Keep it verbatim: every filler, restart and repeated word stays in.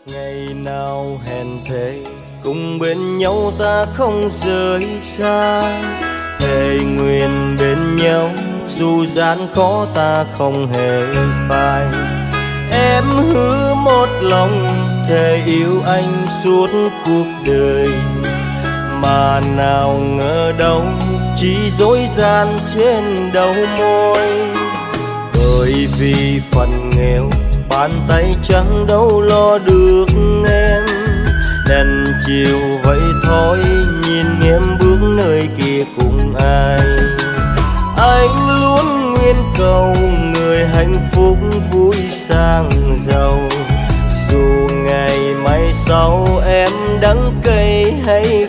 Ngày nào hẹn thề cùng bên nhau ta không rời xa, thề nguyện bên nhau dù gian khó ta không hề phai. Em hứa một lòng thề yêu anh suốt cuộc đời, mà nào ngờ đâu chỉ dối gian trên đầu môi. Bởi vì phần nghèo bàn tay trắng đâu lo được em, đành chiều vậy thôi nhìn em bước nơi kia cùng ai. Anh luôn nguyện cầu người hạnh phúc vui sang giàu, dù ngày mai sau em đắng cay hay